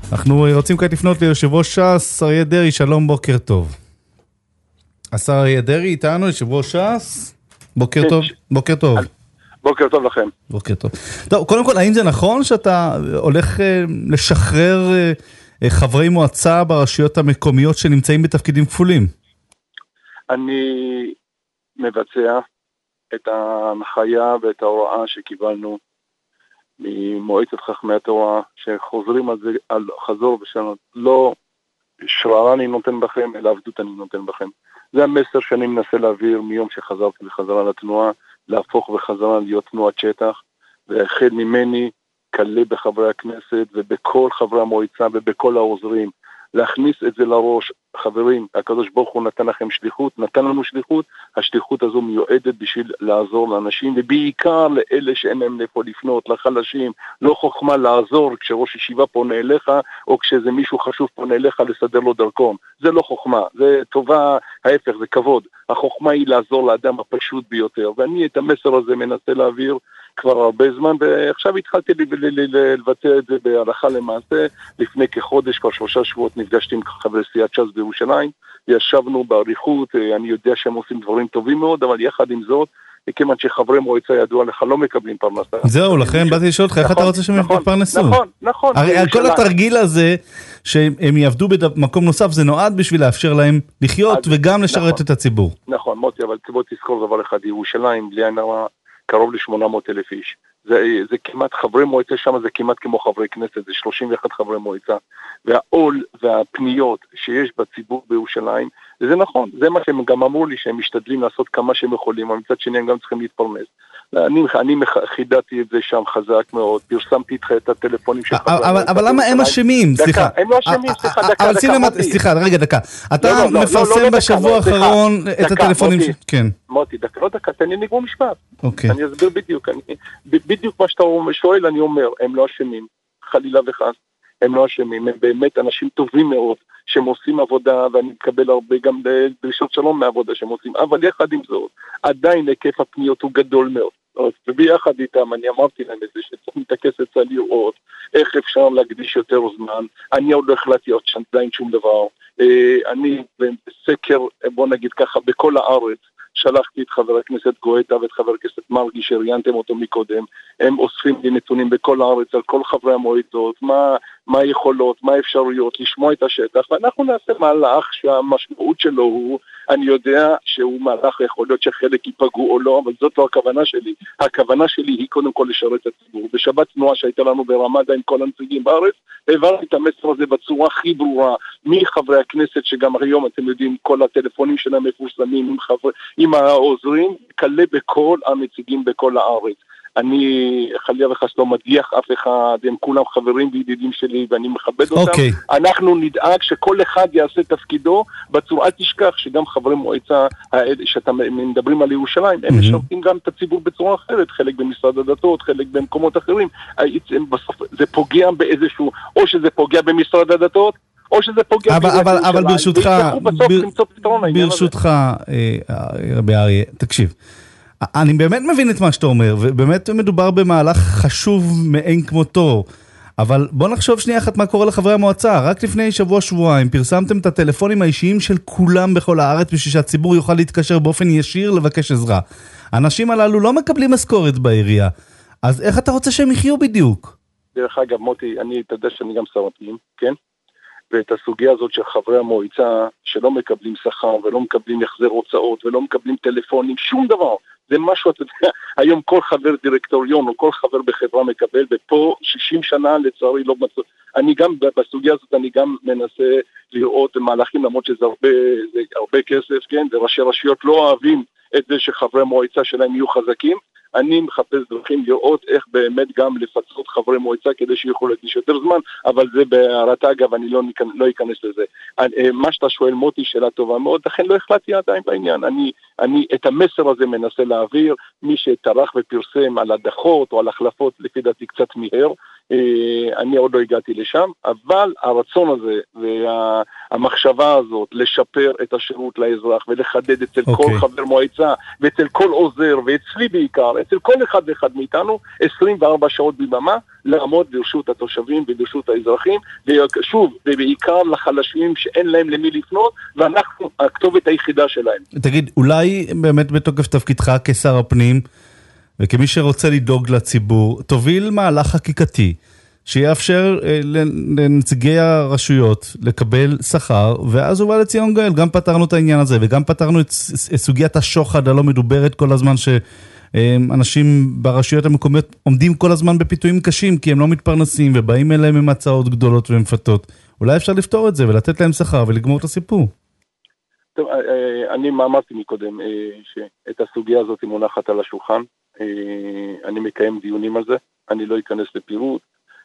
אנחנו רוצים כעת לפנות ליושב ראש ש"ס, אריה דרעי. שלום, בוקר טוב. השר אריה דרעי איתנו, יושב ראש ש"ס. בוקר טוב. בוקר טוב. בוקר טוב לכם. בוקר טוב. טוב, קודם כל, האם זה נכון שאתה הולך לשחרר חברי מועצה ברשויות המקומיות שנמצאים בתפקידים כפולים? אני מבצע את ההנחיה ואת ההוראה שקיבלנו ממועצת חכמי התורה, שחוזרים על זה על חזור ושנות. לא שררה אני נותן בכם, אלא עבדות אני נותן בכם. זה המסר שאני מנסה להעביר מיום שחזרתי בחזרה לתנועה, להפוך בחזרה להיות תנועת שטח, והחל ממני קלה בחברי הכנסת ובכל חברי המועצה ובכל העוזרים, להכניס את זה לראש. חברים, הקדוש ברוך הוא נתן לכם שליחות, נתן לנו שליחות, השליחות הזו מיועדת בשביל לעזור לאנשים, ובעיקר לאלה שאין להם איפה לפנות, לחלשים. לא חוכמה לעזור כשראש ישיבה פונה אליך, או כשזה מישהו חשוב פונה אליך לסדר לו דרכון. זה לא חוכמה, זה טובה, ההפך, זה כבוד. החוכמה היא לעזור לאדם הפשוט ביותר, ואני את המסר הזה מנסה להעביר כבר הרבה זמן, ועכשיו התחלתי לבצע את זה בהלכה למעשה. לפני כחודש, כבר 3 שבועות, נפגשתי עם חברי סיעת ש"ס בירושלים, ישבנו בעריכות. אני יודע שהם עושים דברים טובים מאוד, אבל יחד עם זאת, כיוון שחברי מועצה ידוע לך לא מקבלים פרנסה. זהו, לכן באתי לשאול אותך, איך אתה רוצה שהם יפרנסו? נכון. הרי כל התרגיל הזה, שהם יעבדו במקום נוסף, זה נועד בשביל לאפשר להם לחיות וגם לשרת את הציבור. נכון, מוטי, אבל בוא תזכור דבר אחד, ירושלים, בלי עין הרע, קרוב ל-800,000 איש. זה כמעט חברי מועצה שם, זה כמעט כמו חברי כנסת, זה 31 חברי מועצה. והעול והפניות שיש בציבור בירושלים, זה נכון, זה מה שהם גם אמרו לי, שהם משתדלים לעשות כמה שהם יכולים, אבל מצד שני הם גם צריכים להתפרנס. אני חידדתי את זה שם חזק מאוד, פרסמתי את הטלפונים של חברי מועצה. אבל למה הם אשמים? סליחה. הם לא אשמים, סליחה, רגע, דקה. אתה מפרסם בשבוע האחרון את הטלפונים של... כן. מוטי, דקה, תן לי נגמור משפט. אני אסביר בדיוק מה שאתה שואל, אני אומר, הם לא אשמים, חלילה וחס, הם לא אשמים, הם באמת אנשים טובים מאוד, שהם עושים עבודה, ואני מקבל הרבה גם דרישות שלום מהעבודה שהם עושים, אבל יחד עם זאת, עדיין היקף הפניות הוא גדול מאוד, וביחד איתם אני אמרתי להם את זה, שצריך להתעקס אצל לראות, איך אפשר להקדיש יותר זמן. אני עוד לא החלטתי עוד שעדיין שום דבר, אני בסקר, בוא נגיד ככה, בכל הארץ, שלחתי את חבר הכנסת גואטה ואת חבר הכנסת מרגי שראיינתם אותו מקודם, הם אוספים לי נתונים בכל הארץ על כל חברי המועצות, מה היכולות, מה האפשרויות, לשמוע את השטח, ואנחנו נעשה מהלך שהמשמעות שלו הוא, אני יודע שהוא מהלך, יכול להיות שחלק ייפגעו או לא, אבל זאת לא הכוונה שלי. הכוונה שלי היא קודם כל לשרת את הציבור. בשבת תנועה שהייתה לנו ברמדה עם כל הנציגים בארץ, העברתי את המסר הזה בצורה הכי ברורה, מחברי הכנסת שגם היום אתם יודעים, כל הטלפונים שלהם מפורסמים עם העוזרים, קלה בכל הנציגים בכל הארץ. אני חלילה וחס לא מדיח אף אחד, הם כולם חברים וידידים שלי ואני מכבד אותם. אנחנו נדאג שכל אחד יעשה תפקידו בצורה, אל תשכח שגם חברי מועצה שאתם מדברים על ירושלים, הם משרתים גם את הציבור בצורה אחרת, חלק במשרד הדתות, חלק במקומות אחרים. בסוף זה פוגע באיזשהו, או שזה פוגע במשרד הדתות, או שזה פוגע אבל ברשותך, רבי אריה, תקשיב. אני באמת מבין את מה שאתה אומר, ובאמת מדובר במהלך חשוב מאין כמותו, אבל בוא נחשוב שנייה אחת מה קורה לחברי המועצה. רק לפני שבוע-שבועיים פרסמתם את הטלפונים האישיים של כולם בכל הארץ, בשביל שהציבור יוכל להתקשר באופן ישיר לבקש עזרה. האנשים הללו לא מקבלים משכורת בעירייה, אז איך אתה רוצה שהם יחיו בדיוק? דרך אגב, מוטי, אתה יודע שאני גם שר הפנים, כן? ואת הסוגיה הזאת של חברי המועצה שלא מקבלים שכר ולא מקבלים החזר הוצאות ולא מקבלים טלפונים, שום דבר. זה משהו, אתה יודע, היום כל חבר דירקטוריון או כל חבר בחברה מקבל, ופה 60 שנה לצערי לא מצא. אני גם בסוגיה הזאת, אני גם מנסה לראות מהלכים, למרות שזה הרבה כסף, כן? וראשי רשויות לא אוהבים את זה שחברי המועצה שלהם יהיו חזקים. אני מחפש דרכים לראות איך באמת גם לפצות חברי מועצה כדי שיוכלו להקדיש יותר זמן, אבל זה בהערת אגב, אני לא אכנס לזה. מה שאתה שואל מוטי, שאלה טובה מאוד, לכן לא החלטתי עדיין בעניין. אני את המסר הזה מנסה להעביר, מי שטרח ופרסם על הדחות או על החלפות, לפי דעתי קצת מהר, אני עוד לא הגעתי לשם, אבל הרצון הזה והמחשבה הזאת לשפר את השירות לאזרח ולחדד אצל כל חבר מועצה ואצל כל עוזר ואצלי בעיקר, אצל כל אחד ואחד מאיתנו 24 שעות ביממה לעמוד ברשות התושבים וברשות האזרחים, ושוב, ובעיקר לחלשים שאין להם למי לפנות, ואנחנו הכתובת היחידה שלהם. תגיד, אולי באמת בתוקף תפקידך כשר הפנים וכמי שרוצה לדאוג לציבור, תוביל מהלך חקיקתי שיאפשר לנציגי הרשויות לקבל שכר, ואז הוא בא לציון גואל. גם פתרנו את העניין הזה, וגם פתרנו את סוגיית השוחד הלא מדוברת כל הזמן, שאנשים ברשויות המקומיות עומדים כל הזמן בפיתויים קשים, כי הם לא מתפרנסים, ובאים אליהם עם הצעות גדולות ומפתות. אולי אפשר לפתור את זה, ולתת להם שכר, ולגמור את הסיפור. טוב, אני אמרתי מקודם, שאת הסוגיה הזאת מונחת על השולחן, אני מקיים דיונים על זה, אני לא אכנס לפירוט,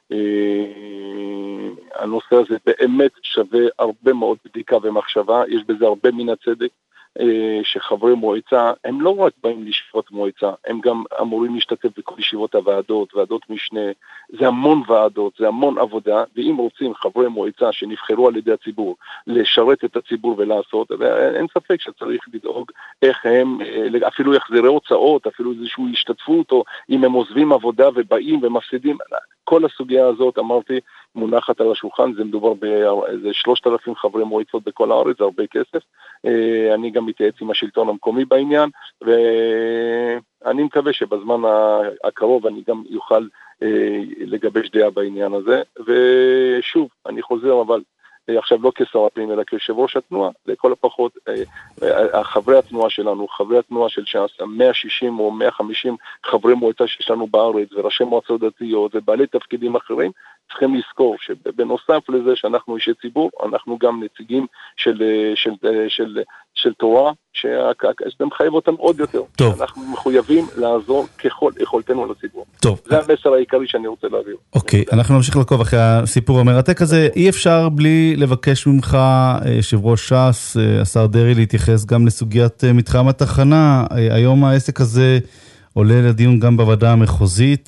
הנושא הזה באמת שווה הרבה מאוד בדיקה ומחשבה, יש בזה הרבה מן הצדק, שחברי מועצה, הם לא רק באים לישיבות מועצה, הם גם אמורים להשתתף בכל ישיבות הוועדות, ועדות משנה, זה המון ועדות, זה המון עבודה, ואם רוצים חברי מועצה שנבחרו על ידי הציבור, לשרת את הציבור ולעשות, אין ספק שצריך לדאוג איך הם, אפילו יחזרי הוצאות, אפילו איזושהי השתתפות, או אם הם עוזבים עבודה ובאים ומפסידים, כל הסוגיה הזאת, אמרתי, מונחת על השולחן, זה מדובר באיזה 3,000 חברי מועצות בכל הארץ, זה הרבה כסף, אני גם מתייעץ עם השלטון המקומי בעניין, ואני מקווה שבזמן הקרוב אני גם יוכל לגבש דעה בעניין הזה, ושוב, אני חוזר, אבל עכשיו לא כשר הפנים, אלא כיושב ראש התנועה, לכל הפחות, חברי התנועה שלנו, חברי התנועה של ש"ס, 160 או 150 חברי מועצה שיש לנו בארץ, וראשי מועצות דתיות, ובעלי תפקידים אחרים, צריכים לזכור שבנוסף לזה שאנחנו אישי ציבור, אנחנו גם נציגים של תורה, שזה מחייב אותם עוד יותר. טוב. אנחנו מחויבים לעזור ככל יכולתנו לציבור. טוב. זה המסר העיקרי שאני רוצה להעביר. אוקיי, אנחנו נמשיך לעקוב אחרי הסיפור המרתק הזה. אי אפשר בלי לבקש ממך, יושב ראש ש"ס, השר דרעי, להתייחס גם לסוגיית מתחם התחנה. היום העסק הזה עולה לדיון גם בוועדה המחוזית.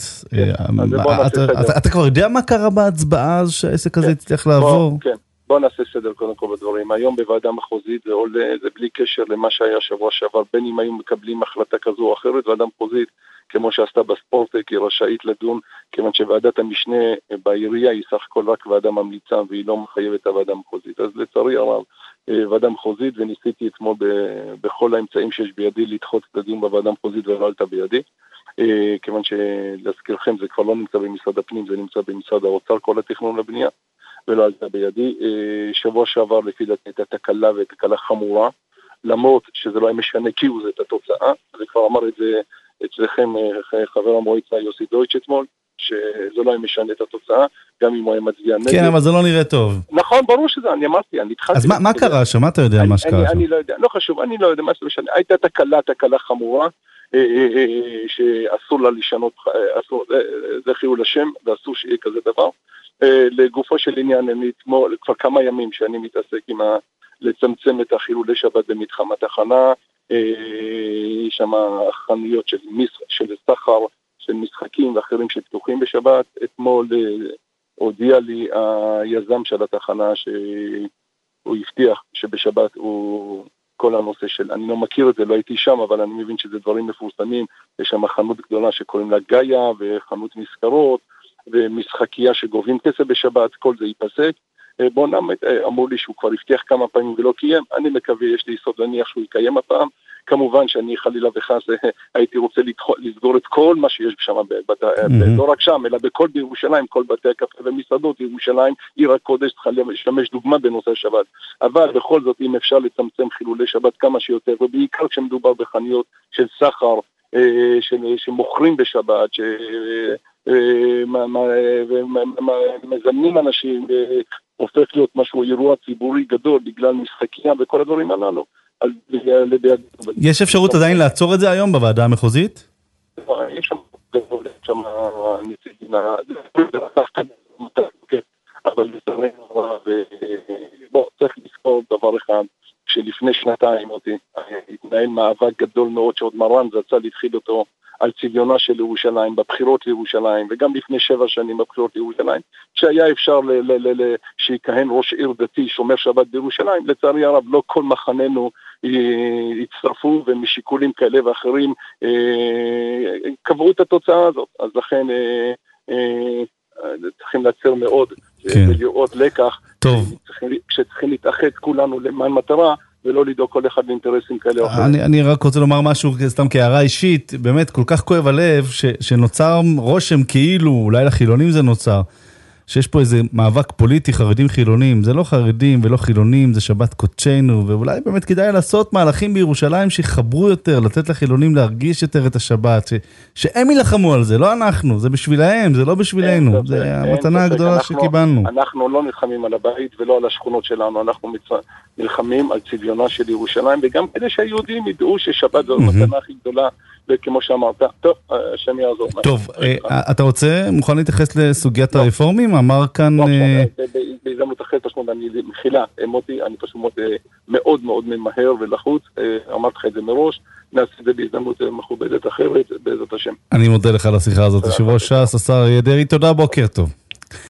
אתה כבר יודע מה קרה בהצבעה אז שהעסק הזה יצטרך לעבור? כן. בוא נעשה סדר קודם כל בדברים. היום בוועדה מחוזית זה עולה, זה בלי קשר למה שהיה שבוע שעבר, בין אם היו מקבלים החלטה כזו או אחרת, ועדה מחוזית, כמו שעשתה בספורטק, היא רשאית לדון, כיוון שוועדת המשנה בעירייה היא סך הכל רק ועדה ממליצה, והיא לא מחייבת את הוועדה המחוזית. אז לצערי הרב, ועדה מחוזית, וניסיתי אתמול בכל האמצעים שיש בידי לדחות את הדיון בוועדה המחוזית, ולא עלתה בידי. כיוון שלהזכירכם זה כבר לא נמצא במשרד הפנים, זה נמצא במשרד האוצר, כל התכנון לבנייה. ולא עלתה בידי. שבוע שעבר לפי דעתי הייתה תקלה ותקלה חמורה, למרות שזה לא היה משנה כאילו זה את התוצאה, זה כבר אמר את זה אצלכם חבר המועצה יוסי דויטש אתמול, שזה לא היה משנה את התוצאה, גם אם הוא היה מצביע נגד. כן, אבל זה לא נראה טוב. נכון, ברור שזה, אני אמרתי, אני התחלתי. אז מה קרה שם? מה אתה יודע על מה שקרה שם? אני לא יודע, לא חשוב, אני לא יודע מה זה משנה. הייתה תקלה חמורה, שאסור לה לשנות, זה חילול השם, ואסור שיהיה כזה דבר. לגופו של עניין, אני אתמול, כבר כמה ימים שאני מתעסק עם לצמצם את החילולי שבת במתחם התחנה, שם חנויות של סחר, של משחקים ואחרים שפתוחים בשבת. אתמול הודיע לי היזם של התחנה שהוא הבטיח שבשבת הוא כל הנושא של, אני לא מכיר את זה, לא הייתי שם, אבל אני מבין שזה דברים מפורסמים, יש שם חנות גדולה שקוראים לה גאיה, וחנות מזכרות, ומשחקייה שגובים כסף בשבת, כל זה ייפסק. בונם אמרו לי שהוא כבר הבטיח כמה פעמים ולא קיים, אני מקווה, יש לי יסוד להניח שהוא יקיים הפעם. כמובן שאני חלילה וחס הייתי רוצה לסגור את כל מה שיש שם, לא רק שם, אלא בכל בירושלים, כל בתי הקפה ומסעדות, ירושלים, עיר הקודש, צריכה לשמש דוגמה בנושא שבת. אבל בכל זאת, אם אפשר לצמצם חילולי שבת כמה שיותר, ובעיקר כשמדובר בחנויות של סחר, שמוכרים בשבת, ומזמנים אנשים, הופך להיות משהו אירוע ציבורי גדול בגלל משחקייה וכל הדברים הללו. יש אפשרות עדיין לעצור את זה היום בוועדה המחוזית? יש שם נציגים, אבל בוא, צריך לזכור דבר אחד, שלפני שנתיים התנהל מאבק גדול מאוד שעוד מרן רצה להתחיל אותו על צביונה של ירושלים, בבחירות לירושלים, וגם לפני 7 שנים בבחירות לירושלים, שהיה אפשר שיכהן ראש עיר דתי שומר שבת בירושלים. לצערי הרב לא כל מחננו הצטרפו, ומשיקולים כאלה ואחרים קבעו את התוצאה הזאת. אז לכן צריכים לעצר מאוד ולראות לקח, כשצריכים להתאחד כולנו למען מטרה, ולא לדאוג כל אחד לאינטרסים כאלה או אחרים. אני רק רוצה לומר משהו, סתם כהערה אישית, באמת כל כך כואב הלב, שנוצר רושם כאילו, אולי לחילונים זה נוצר, שיש פה איזה מאבק פוליטי, חרדים חילונים, זה לא חרדים ולא חילונים, זה שבת קודשנו, ואולי באמת כדאי לעשות מהלכים בירושלים שיחברו יותר, לתת לחילונים להרגיש יותר את השבת, שהם ילחמו על זה, לא אנחנו, זה בשבילהם, זה לא בשבילנו, זה המתנה הגדולה שקיבלנו. אנחנו לא נלחמים על הבית ולא על השכונות שלנו, אנחנו נלחמים על צביונה של ירושלים, וגם כדי שהיהודים ידעו ששבת זו המתנה הכי גדולה, וכמו שאמרת, טוב, השם יעזור. טוב, אתה רוצה, מוכן להתייחס לסוגיית הרפורמים? אמר כאן... בהזדמנות אחרת, פשוט אני מחילה, מוטי, אני פשוט מאוד מאוד ממהר ולחוץ, אמרתי לך את זה מראש, נעשה את זה בהזדמנות מכובדת אחרת, בעזרת השם. אני מודה לך על השיחה הזאת, יושב ראש ש"ס, השר אריה דרעי, תודה, בוקר טוב.